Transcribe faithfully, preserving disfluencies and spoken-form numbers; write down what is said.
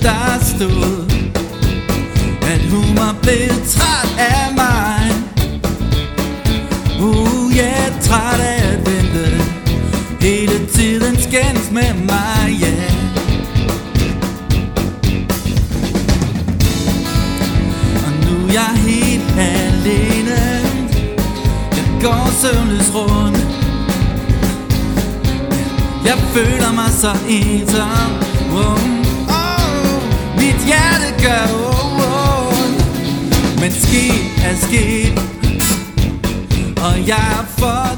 der stod, at hun var blevet træt af mig. Uh, jeg yeah, er træt af at vente, hele tiden skændes med mig, ja yeah. Og nu er jeg helt alene, jeg går søvnløs rundt. Jeg føler mig så ensom, oh, oh, mit hjerte gør ondt. Men sket er sket, og jeg er for